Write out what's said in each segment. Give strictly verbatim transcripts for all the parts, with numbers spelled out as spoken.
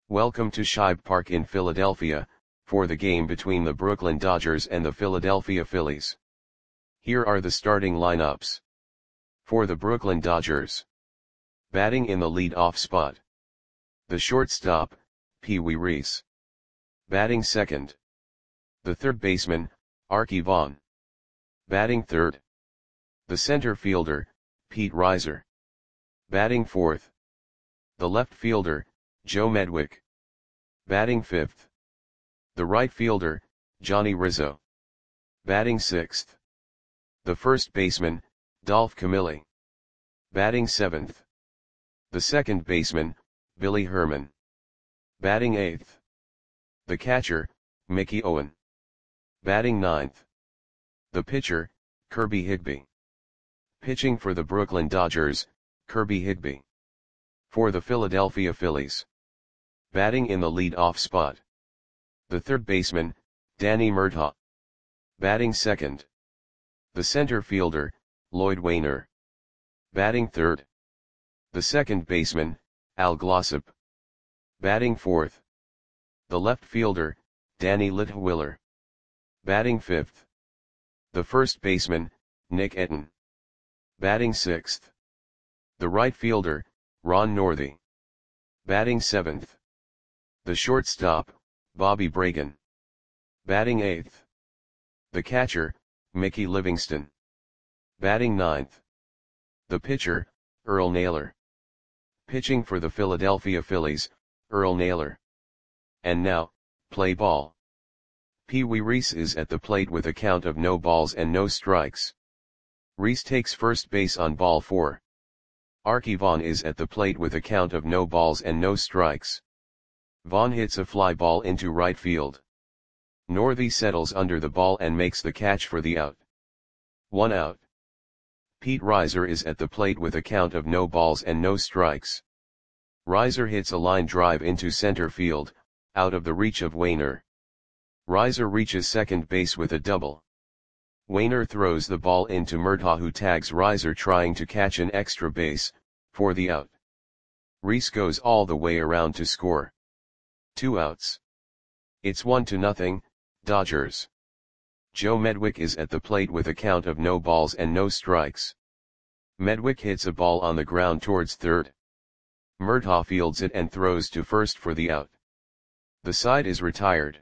Welcome to Shibe Park in Philadelphia, for the game between the Brooklyn Dodgers and the Philadelphia Phillies. Here are the starting lineups. For the Brooklyn Dodgers. Batting in the lead-off spot. The shortstop, Pee Wee Reese. Batting second. The third baseman, Arky Vaughan. Batting third. The center fielder, Pete Reiser. Batting fourth. The left fielder, Joe Medwick. Batting fifth. The right fielder, Johnny Rizzo. Batting sixth. The first baseman, Dolph Camilli. Batting seventh. The second baseman, Billy Herman. Batting eighth. The catcher, Mickey Owen. Batting ninth. The pitcher, Kirby Higbee. Pitching for the Brooklyn Dodgers, Kirby Higbee. For the Philadelphia Phillies. Batting in the lead-off spot. The third baseman, Danny Murtaugh. Batting second. The center fielder, Lloyd Wainer. Batting third. The second baseman, Al Glossop. Batting fourth. The left fielder, Danny Litwiller. Batting fifth. The first baseman, Nick Etten. Batting sixth. The right fielder, Ron Northey. Batting seventh. The shortstop, Bobby Bragan. Batting eighth. The catcher, Mickey Livingston. Batting ninth. The pitcher, Earl Naylor. Pitching for the Philadelphia Phillies, Earl Naylor. And now, play ball. Pee Wee Reese is at the plate with a count of no balls and no strikes. Reese takes first base on ball four. Arky Vaughan is at the plate with a count of no balls and no strikes. Vaughan hits a fly ball into right field. Northey settles under the ball and makes the catch for the out. One out. Pete Reiser is at the plate with a count of no balls and no strikes. Reiser hits a line drive into center field, out of the reach of Wainer. Reiser reaches second base with a double. Wainer throws the ball into Murtaugh, who tags Reiser trying to catch an extra base, for the out. Reese goes all the way around to score. Two outs. It's one to nothing, Dodgers. Joe Medwick is at the plate with a count of no balls and no strikes. Medwick hits a ball on the ground towards third. Murtaugh fields it and throws to first for the out. The side is retired.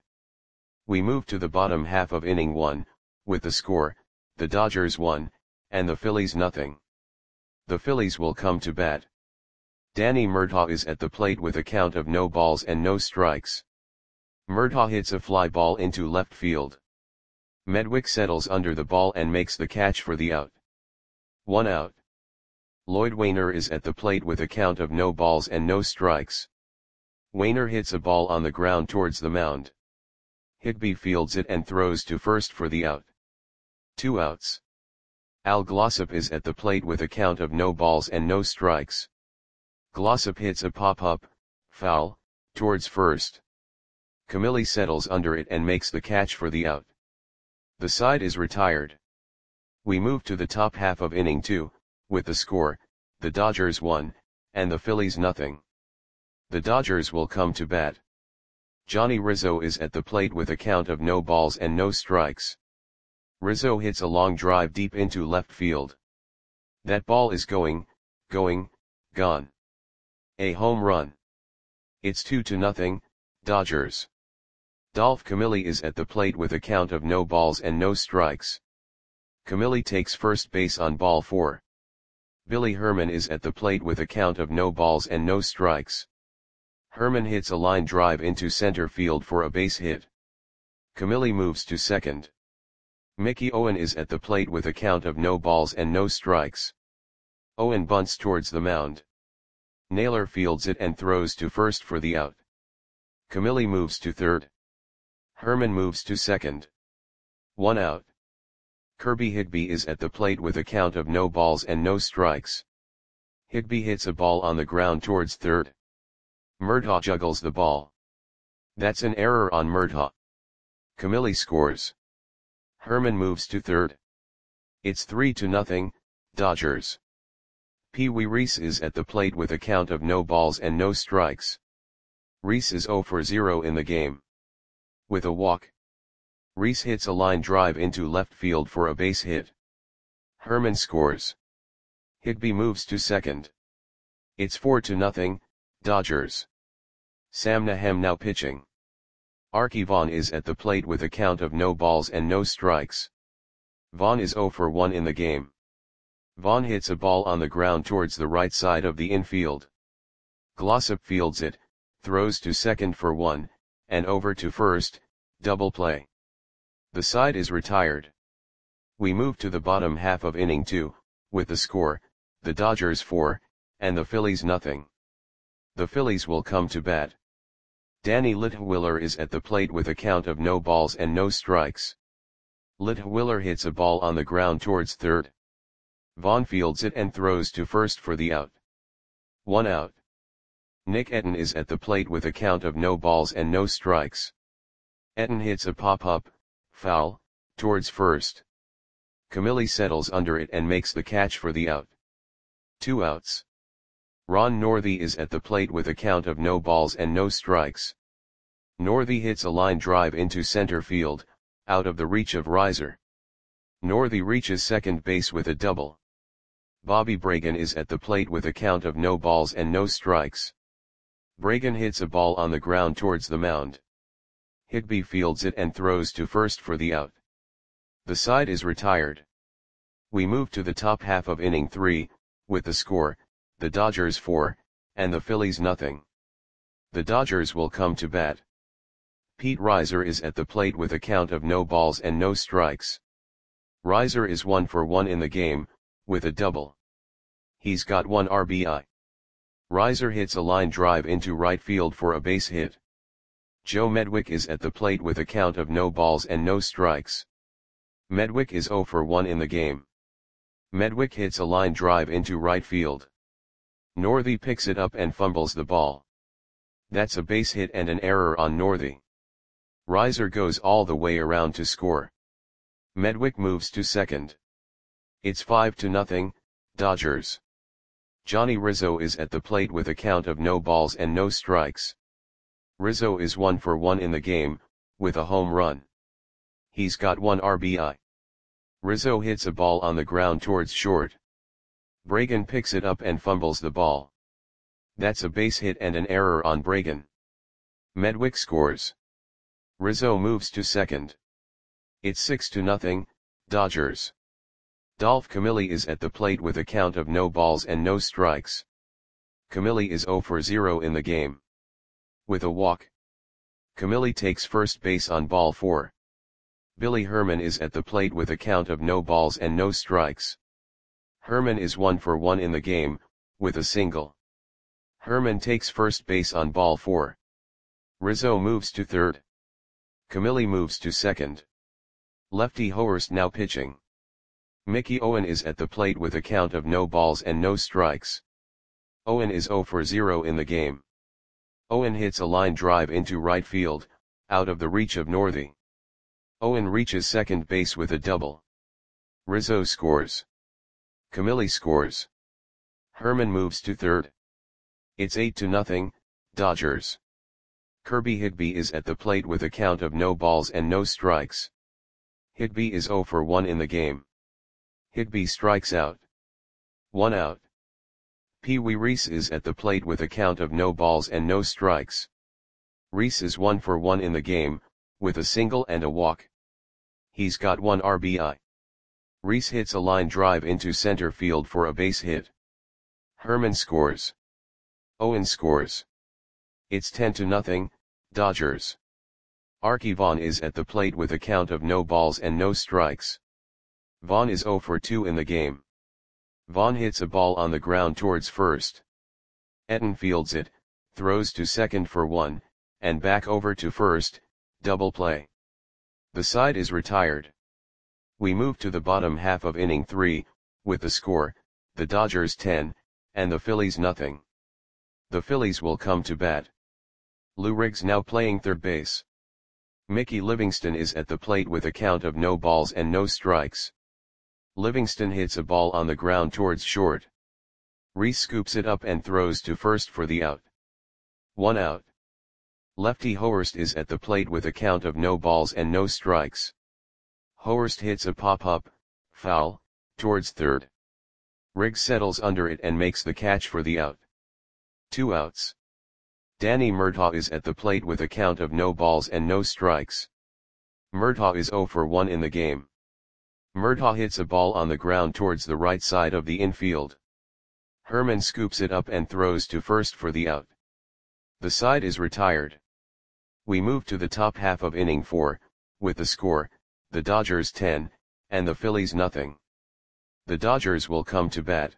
We move to the bottom half of inning one, with the score, the Dodgers one, and the Phillies nothing. The Phillies will come to bat. Danny Murtaugh is at the plate with a count of no balls and no strikes. Murtaugh hits a fly ball into left field. Medwick settles under the ball and makes the catch for the out. One out. Lloyd Wainer is at the plate with a count of no balls and no strikes. Wainer hits a ball on the ground towards the mound. Higbee fields it and throws to first for the out. Two outs. Al Glossop is at the plate with a count of no balls and no strikes. Glossop hits a pop-up, foul, towards first. Camilli settles under it and makes the catch for the out. The side is retired. We move to the top half of inning two, with the score, the Dodgers one, and the Phillies nothing. The Dodgers will come to bat. Johnny Rizzo is at the plate with a count of no balls and no strikes. Rizzo hits a long drive deep into left field. That ball is going, going, gone. A home run. It's two to nothing, Dodgers. Dolph Camilli is at the plate with a count of no balls and no strikes. Camilli takes first base on ball four. Billy Herman is at the plate with a count of no balls and no strikes. Herman hits a line drive into center field for a base hit. Camilli moves to second. Mickey Owen is at the plate with a count of no balls and no strikes. Owen bunts towards the mound. Naylor fields it and throws to first for the out. Camilli moves to third. Herman moves to second. One out. Kirby Higbee is at the plate with a count of no balls and no strikes. Higbee hits a ball on the ground towards third. Murtaugh juggles the ball. That's an error on Murtaugh. Camilli scores. Herman moves to third. It's three to nothing, Dodgers. Pee Wee Reese is at the plate with a count of no balls and no strikes. Rhys is zero for zero in the game. With a walk, Rhys hits a line drive into left field for a base hit. Herman scores. Higby moves to second. It's four to nothing, Dodgers. Sam Nahem now pitching. Arky Vaughan is at the plate with a count of no balls and no strikes. Vaughan is zero for one in the game. Vaughan hits a ball on the ground towards the right side of the infield. Glossop fields it, throws to second for one, and over to first, double play. The side is retired. We move to the bottom half of inning two, with the score, the Dodgers four, and the Phillies nothing. The Phillies will come to bat. Danny Litwiller is at the plate with a count of no balls and no strikes. Litwiller hits a ball on the ground towards third. Vaughan fields it and throws to first for the out. One out. Nick Etten is at the plate with a count of no balls and no strikes. Etten hits a pop-up, foul, towards first. Camilli settles under it and makes the catch for the out. Two outs. Ron Northey is at the plate with a count of no balls and no strikes. Northey hits a line drive into center field, out of the reach of Reiser. Northey reaches second base with a double. Bobby Bragan is at the plate with a count of no balls and no strikes. Bragan hits a ball on the ground towards the mound. Higby fields it and throws to first for the out. The side is retired. We move to the top half of inning three, with the score, the Dodgers four, and the Phillies nothing. The Dodgers will come to bat. Pete Reiser is at the plate with a count of no balls and no strikes. Reiser is one for one in the game, with a double. He's got one R B I. Reiser hits a line drive into right field for a base hit. Joe Medwick is at the plate with a count of no balls and no strikes. Medwick is zero for one in the game. Medwick hits a line drive into right field. Northey picks it up and fumbles the ball. That's a base hit and an error on Northey. Reiser goes all the way around to score. Medwick moves to second. It's five to nothing, Dodgers. Johnny Rizzo is at the plate with a count of no balls and no strikes. Rizzo is one for one in the game, with a home run. He's got one R B I. Rizzo hits a ball on the ground towards short. Bragan picks it up and fumbles the ball. That's a base hit and an error on Bragan. Medwick scores. Rizzo moves to second. It's six to nothing, Dodgers. Dolph Camilli is at the plate with a count of no balls and no strikes. Camilli is zero for zero in the game. With a walk, Camilli takes first base on ball four. Billy Herman is at the plate with a count of no balls and no strikes. Herman is one for one in the game, with a single. Herman takes first base on ball four. Rizzo moves to third. Camilli moves to second. Lefty Hoerst now pitching. Mickey Owen is at the plate with a count of no balls and no strikes. Owen is zero for zero in the game. Owen hits a line drive into right field, out of the reach of Northey. Owen reaches second base with a double. Rizzo scores. Camilli scores. Herman moves to third. It's eight to nothing, Dodgers. Kirby Higby is at the plate with a count of no balls and no strikes. Higby is zero for one in the game. Higby strikes out. One out. Pee Wee Reese is at the plate with a count of no balls and no strikes. Reese is one for one in the game, with a single and a walk. He's got one R B I. Reese hits a line drive into center field for a base hit. Herman scores. Owen scores. It's ten to nothing, Dodgers. Arky Vaughan is at the plate with a count of no balls and no strikes. Vaughan is zero for two in the game. Vaughan hits a ball on the ground towards first. Etten fields it, throws to second for one, and back over to first, double play. The side is retired. We move to the bottom half of inning three, with the score, the Dodgers ten, and the Phillies nothing. The Phillies will come to bat. Lou Riggs now playing third base. Mickey Livingston is at the plate with a count of no balls and no strikes. Livingston hits a ball on the ground towards short. Reese scoops it up and throws to first for the out. One out. Lefty Hoerst is at the plate with a count of no balls and no strikes. Hoerst hits a pop-up, foul, towards third. Riggs settles under it and makes the catch for the out. Two outs. Danny Murtaugh is at the plate with a count of no balls and no strikes. Murtaugh is oh for one in the game. Murtaugh hits a ball on the ground towards the right side of the infield. Herman scoops it up and throws to first for the out. The side is retired. We move to the top half of inning four, with the score, the Dodgers ten, and the Phillies nothing. The Dodgers will come to bat.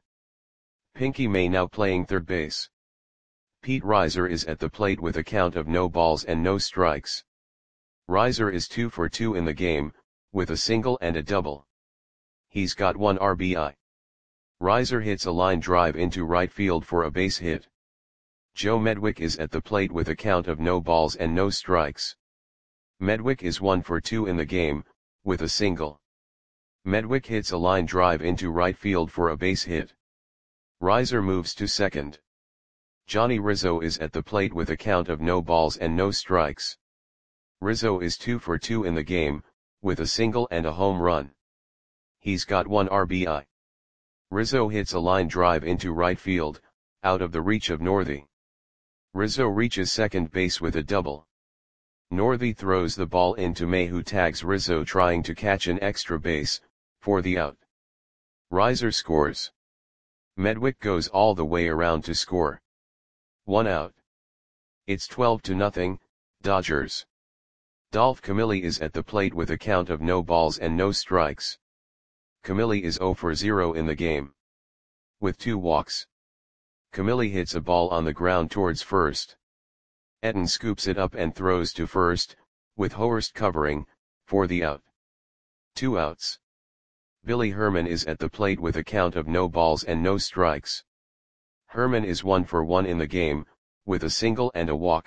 Pinky May now playing third base. Pete Reiser is at the plate with a count of no balls and no strikes. Reiser is two for two in the game, with a single and a double. He's got one R B I. Reiser hits a line drive into right field for a base hit. Joe Medwick is at the plate with a count of no balls and no strikes. Medwick is one for two in the game, with a single. Medwick hits a line drive into right field for a base hit. Reiser moves to second. Johnny Rizzo is at the plate with a count of no balls and no strikes. Rizzo is two for two in the game, with a single and a home run. He's got one R B I. Rizzo hits a line drive into right field, out of the reach of Northey. Rizzo reaches second base with a double. Northey throws the ball into May, who tags Rizzo trying to catch an extra base, for the out. Reiser scores. Medwick goes all the way around to score. One out. It's twelve to nothing, Dodgers. Dolph Camilli is at the plate with a count of no balls and no strikes. Camilli is oh for zero in the game. With two walks. Camilli hits a ball on the ground towards first. Etten scoops it up and throws to first, with Hoerst covering, for the out. Two outs. Billy Herman is at the plate with a count of no balls and no strikes. Herman is one for one in the game, with a single and a walk.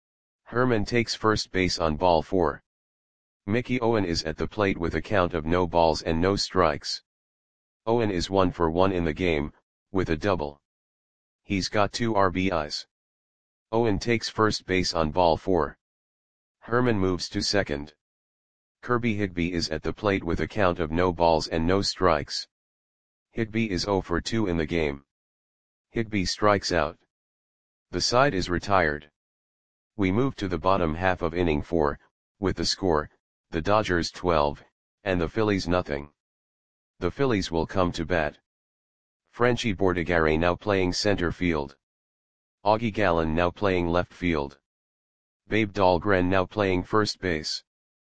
Herman takes first base on ball four. Mickey Owen is at the plate with a count of no balls and no strikes. Owen is one for one in the game, with a double. He's got two R B Is. Owen takes first base on ball four. Herman moves to second. Kirby Higbee is at the plate with a count of no balls and no strikes. Higbee is oh for two in the game. Higbee strikes out. The side is retired. We move to the bottom half of inning four, with the score, the Dodgers twelve, and the Phillies nothing. The Phillies will come to bat. Frenchie Bordigare now playing center field. Augie Gallen now playing left field. Babe Dahlgren now playing first base.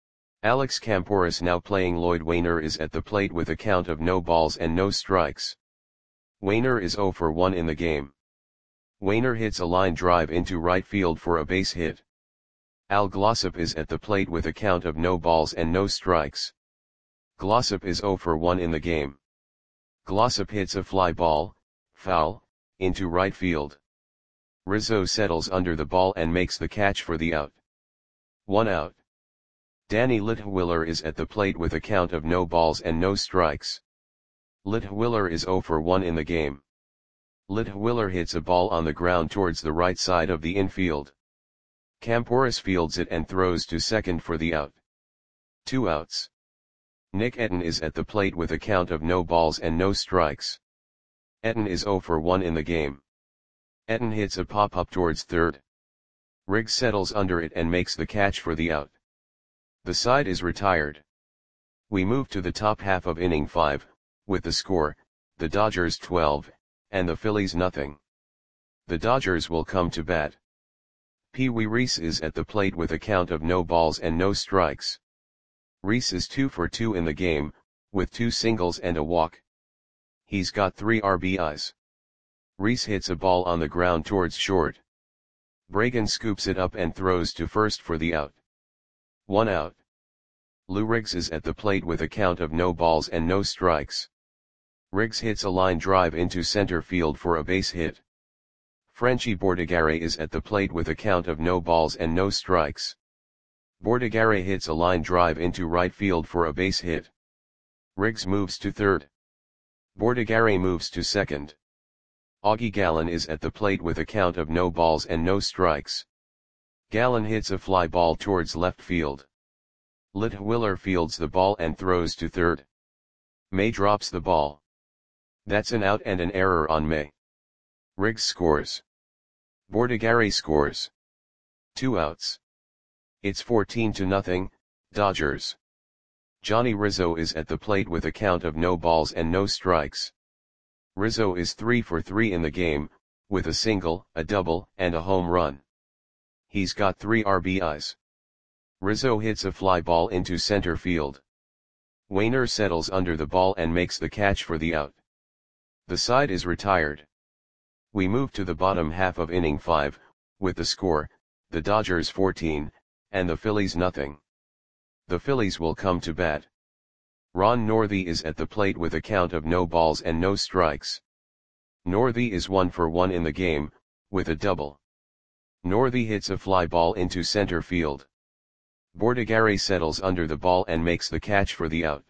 Alex Camporis now playing Lloyd Wainer is at the plate with a count of no balls and no strikes. Wainer is oh for one in the game. Wainer hits a line drive into right field for a base hit. Al Glossop is at the plate with a count of no balls and no strikes. Glossop is oh for one in the game. Glossop hits a fly ball, foul, into right field. Rizzo settles under the ball and makes the catch for the out. One out. Danny Litwiller is at the plate with a count of no balls and no strikes. Litwiller is oh for one in the game. Litwiller hits a ball on the ground towards the right side of the infield. Camporis fields it and throws to second for the out. Two outs. Nick Etten is at the plate with a count of no balls and no strikes. Etten is oh for one in the game. Etten hits a pop-up towards third. Riggs settles under it and makes the catch for the out. The side is retired. We move to the top half of inning five, with the score, the Dodgers twelve, and the Phillies nothing. The Dodgers will come to bat. Pee Wee Reese is at the plate with a count of no balls and no strikes. Reese is two for two in the game, with two singles and a walk. He's got three R B Is. Reese hits a ball on the ground towards short. Bragan scoops it up and throws to first for the out. One out. Lou Riggs is at the plate with a count of no balls and no strikes. Riggs hits a line drive into center field for a base hit. Frenchie Bordigare is at the plate with a count of no balls and no strikes. Bordigare hits a line drive into right field for a base hit. Riggs moves to third. Bordigare moves to second. Augie Gallen is at the plate with a count of no balls and no strikes. Gallen hits a fly ball towards left field. Litwiller fields the ball and throws to third. May drops the ball. That's an out and an error on May. Riggs scores. Bordigare scores. Two outs. It's fourteen to nothing, Dodgers. Johnny Rizzo is at the plate with a count of no balls and no strikes. Rizzo is three for three in the game, with a single, a double, and a home run. He's got three R B Is. Rizzo hits a fly ball into center field. Wainer settles under the ball and makes the catch for the out. The side is retired. We move to the bottom half of inning five, with the score, the Dodgers fourteen, and the Phillies nothing. The Phillies will come to bat. Ron Northey is at the plate with a count of no balls and no strikes. Northey is one for one in the game, with a double. Northey hits a fly ball into center field. Bordigare settles under the ball and makes the catch for the out.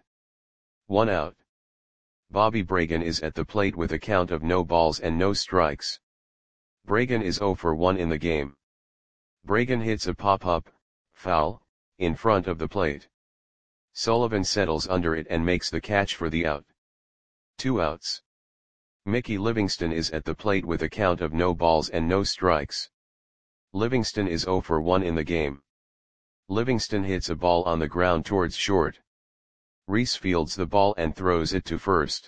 One out. Bobby Bragan is at the plate with a count of no balls and no strikes. Bragan is zero for one in the game. Bragan hits a pop-up, foul, in front of the plate. Sullivan settles under it and makes the catch for the out. Two outs. Mickey Livingston is at the plate with a count of no balls and no strikes. Livingston is zero for one in the game. Livingston hits a ball on the ground towards short. Reese fields the ball and throws it to first.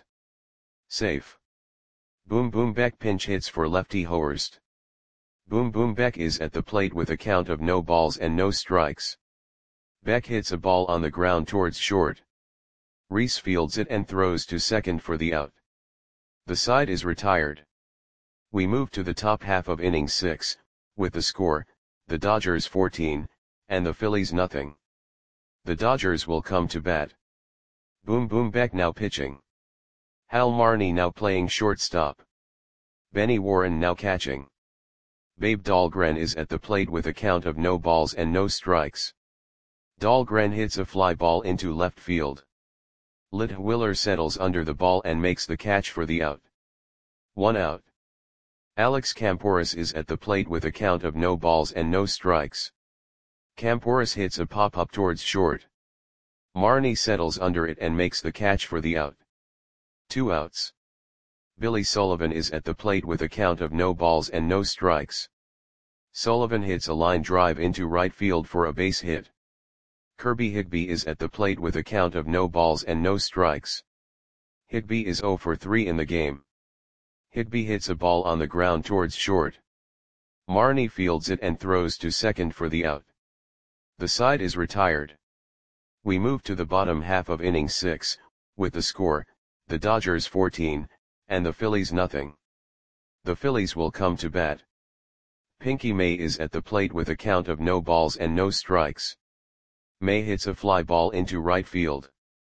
Safe. Boom Boom Beck pinch hits for lefty Horst. Boom Boom Beck is at the plate with a count of no balls and no strikes. Beck hits a ball on the ground towards short. Reese fields it and throws to second for the out. The side is retired. We move to the top half of inning six, with the score, the Dodgers fourteen, and the Phillies nothing. The Dodgers will come to bat. Boom Boom Beck now pitching. Hal Marney now playing shortstop. Benny Warren now catching. Babe Dahlgren is at the plate with a count of no balls and no strikes. Dahlgren hits a fly ball into left field. Litwiller settles under the ball and makes the catch for the out. One out. Alex Camporis is at the plate with a count of no balls and no strikes. Camporis hits a pop-up towards short. Marney settles under it and makes the catch for the out. Two outs. Billy Sullivan is at the plate with a count of no balls and no strikes. Sullivan hits a line drive into right field for a base hit. Kirby Higbee is at the plate with a count of no balls and no strikes. Higbee is zero for three in the game. Higbee hits a ball on the ground towards short. Marney fields it and throws to second for the out. The side is retired. We move to the bottom half of inning six, with the score, the Dodgers fourteen, and the Phillies nothing. The Phillies will come to bat. Pinky May is at the plate with a count of no balls and no strikes. May hits a fly ball into right field.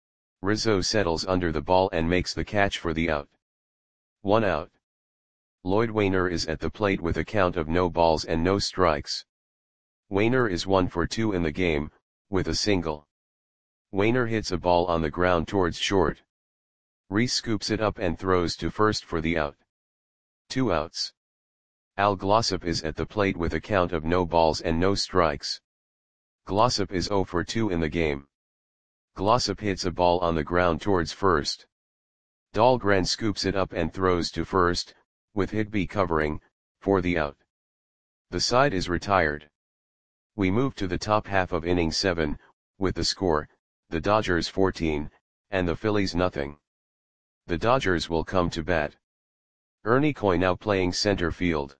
Rizzo settles under the ball and makes the catch for the out. One out. Lloyd Wainer is at the plate with a count of no balls and no strikes. Wainer is one for two in the game, with a single. Wainer hits a ball on the ground towards short. Reese scoops it up and throws to first for the out. Two outs. Al Glossop is at the plate with a count of no balls and no strikes. Glossop is zero for two in the game. Glossop hits a ball on the ground towards first. Dahlgren scoops it up and throws to first, with Higbee covering, for the out. The side is retired. We move to the top half of inning seven, with the score, the Dodgers fourteen, and the Phillies nothing. The Dodgers will come to bat. Ernie Coy now playing center field.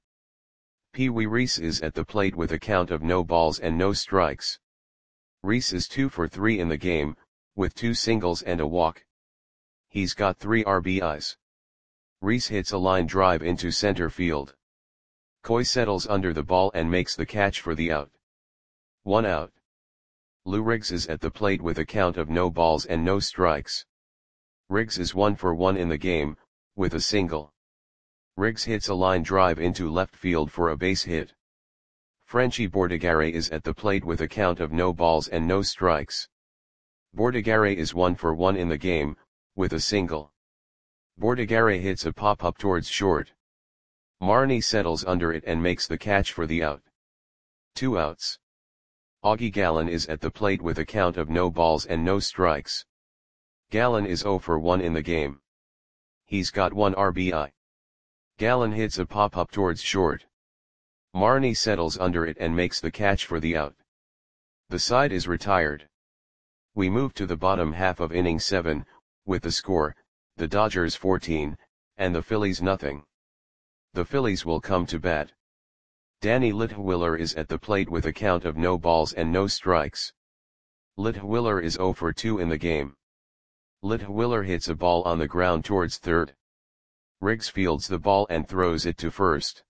Pee Wee Reese is at the plate with a count of no balls and no strikes. Reese is two for three in the game, with two singles and a walk. He's got three R B Is. Reese hits a line drive into center field. Coy settles under the ball and makes the catch for the out. One out. Lou Riggs is at the plate with a count of no balls and no strikes. Riggs is one for one in the game, with a single. Riggs hits a line drive into left field for a base hit. Frenchie Bordigare is at the plate with a count of no balls and no strikes. Bordigare is one for one in the game, with a single. Bordigare hits a pop-up towards short. Marney settles under it and makes the catch for the out. Two outs. Augie Gallen is at the plate with a count of no balls and no strikes. Gallen is oh for one in the game. He's got one R B I. Gallen hits a pop-up towards short. Marnie settles under it and makes the catch for the out. The side is retired. We move to the bottom half of inning seven, with the score, the Dodgers fourteen, and the Phillies nothing. The Phillies will come to bat. Danny Litwiller is at the plate with a count of no balls and no strikes. Litwiller is oh for two in the game. Litwiller hits a ball on the ground towards third. Riggs fields the ball and throws it to first.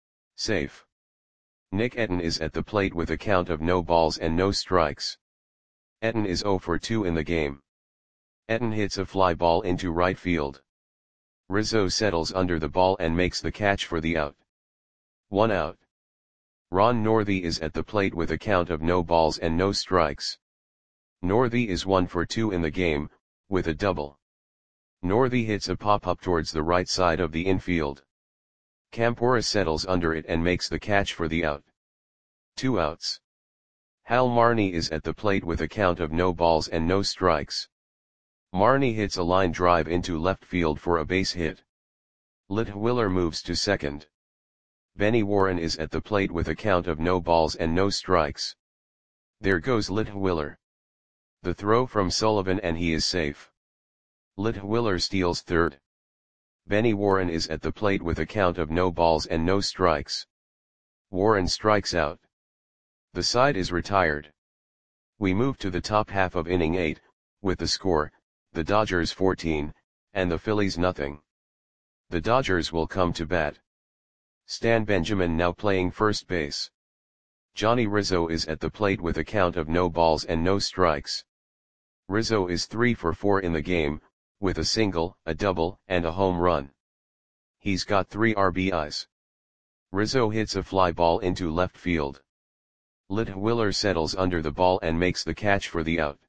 Safe. Nick Etten is at the plate with a count of no balls and no strikes. Etten is oh for two in the game. Etten hits a fly ball into right field. Rizzo settles under the ball and makes the catch for the out. One out. Ron Northey is at the plate with a count of no balls and no strikes. Northey is one for two in the game, with a double. Northey hits a pop-up towards the right side of the infield. Campora settles under it and makes the catch for the out. Two outs. Hal Marnie is at the plate with a count of no balls and no strikes. Marnie hits a line drive into left field for a base hit. Litwiller moves to second. Benny Warren is at the plate with a count of no balls and no strikes. There goes Litwiller. The throw from Sullivan and he is safe. Litwiller steals third. Benny Warren is at the plate with a count of no balls and no strikes. Warren strikes out. The side is retired. We move to the top half of inning eight, with the score, the Dodgers fourteen, and the Phillies nothing. The Dodgers will come to bat. Stan Benjamin now playing first base. Johnny Rizzo is at the plate with a count of no balls and no strikes. Rizzo is three for four in the game, with a single, a double, and a home run. He's got three R B Is. Rizzo hits a fly ball into left field. Litwiller settles under the ball and makes the catch for the out.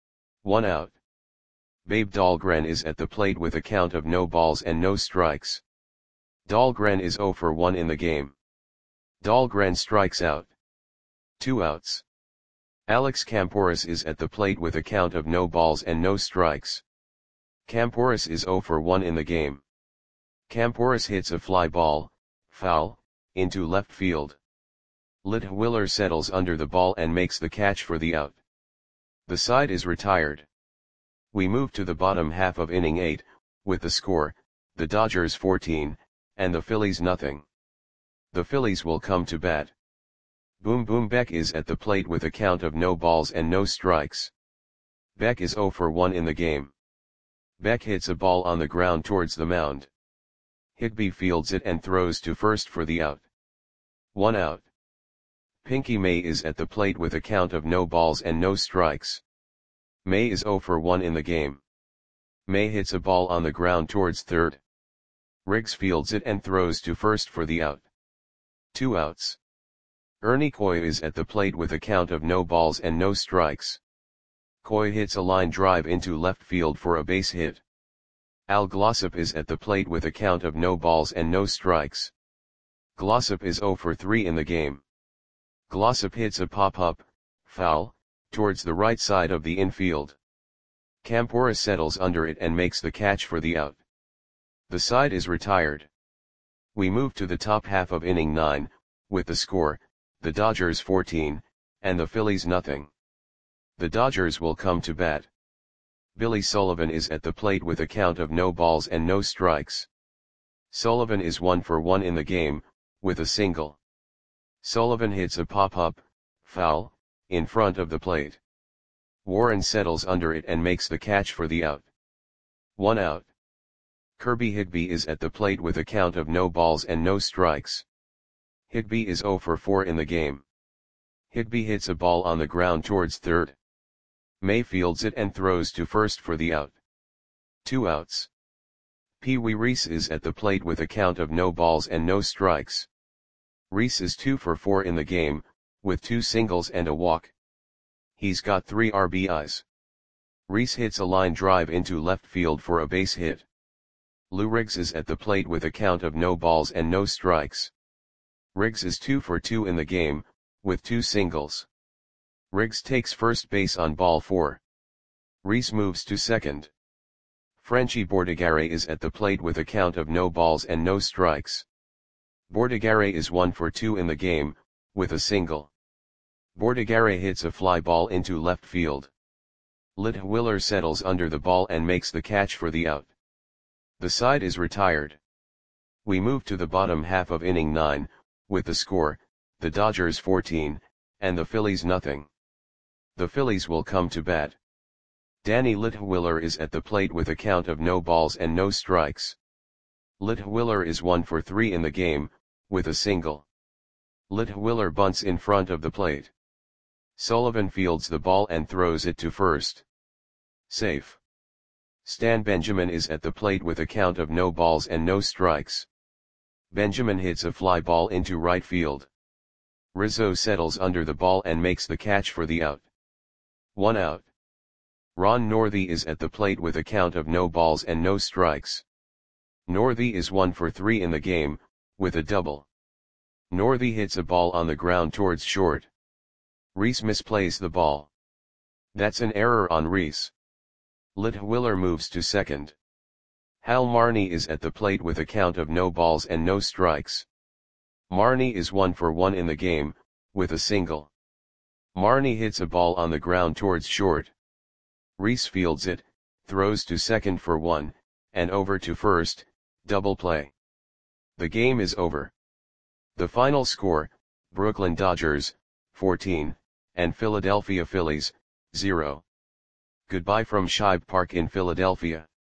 One out. Babe Dahlgren is at the plate with a count of no balls and no strikes. Dahlgren is oh for one in the game. Dahlgren strikes out. Two outs. Alex Camporis is at the plate with a count of no balls and no strikes. Camporis is oh for one in the game. Camporis hits a fly ball, foul, into left field. Litwiller settles under the ball and makes the catch for the out. The side is retired. We move to the bottom half of inning eight, with the score, the Dodgers fourteen, and the Phillies nothing. The Phillies will come to bat. Boom Boom Beck is at the plate with a count of no balls and no strikes. Beck is oh for one in the game. Beck hits a ball on the ground towards the mound. Higbee fields it and throws to first for the out. One out. Pinky May is at the plate with a count of no balls and no strikes. May is oh for one in the game. May hits a ball on the ground towards third. Riggs fields it and throws to first for the out. Two outs. Ernie Coy is at the plate with a count of no balls and no strikes. Coy hits a line drive into left field for a base hit. Al Glossop is at the plate with a count of no balls and no strikes. Glossop is oh for three in the game. Glossop hits a pop-up, foul, towards the right side of the infield. Campora settles under it and makes the catch for the out. The side is retired. We move to the top half of inning nine, with the score, the Dodgers fourteen, and the Phillies nothing. The Dodgers will come to bat. Billy Sullivan is at the plate with a count of no balls and no strikes. Sullivan is one for one in the game, with a single. Sullivan hits a pop-up, foul, in front of the plate. Warren settles under it and makes the catch for the out. One out. Kirby Higbee is at the plate with a count of no balls and no strikes. Higbee is oh for four in the game. Higbee hits a ball on the ground towards third. May fields it and throws to first for the out. Two outs. Pee Wee Reese is at the plate with a count of no balls and no strikes. Reese is two for four in the game, with two singles and a walk. He's got three R B Is. Reese hits a line drive into left field for a base hit. Lou Riggs is at the plate with a count of no balls and no strikes. Riggs is two for two in the game, with two singles. Riggs takes first base on ball four. Rhys moves to second. Frenchy Bordighera is at the plate with a count of no balls and no strikes. Bordighera is one for two in the game, with a single. Bordighera hits a fly ball into left field. Litwiller settles under the ball and makes the catch for the out. The side is retired. We move to the bottom half of inning nine, with the score, the Dodgers fourteen, and the Phillies nothing. The Phillies will come to bat. Danny Litwiller is at the plate with a count of no balls and no strikes. Litwiller is one for three in the game, with a single. Litwiller bunts in front of the plate. Sullivan fields the ball and throws it to first. Safe. Stan Benjamin is at the plate with a count of no balls and no strikes. Benjamin hits a fly ball into right field. Rizzo settles under the ball and makes the catch for the out. One out. Ron Northey is at the plate with a count of no balls and no strikes. Northey is one for three in the game, with a double. Northey hits a ball on the ground towards short. Rhys misplays the ball. That's an error on Rhys. Litwiller moves to second. Hal Marney is at the plate with a count of no balls and no strikes. Marney is one for one in the game, with a single. Marney hits a ball on the ground towards short. Rhys fields it, throws to second for one, and over to first, double play. The game is over. The final score, Brooklyn Dodgers, fourteen, and Philadelphia Phillies, zero. Goodbye from Shibe Park in Philadelphia.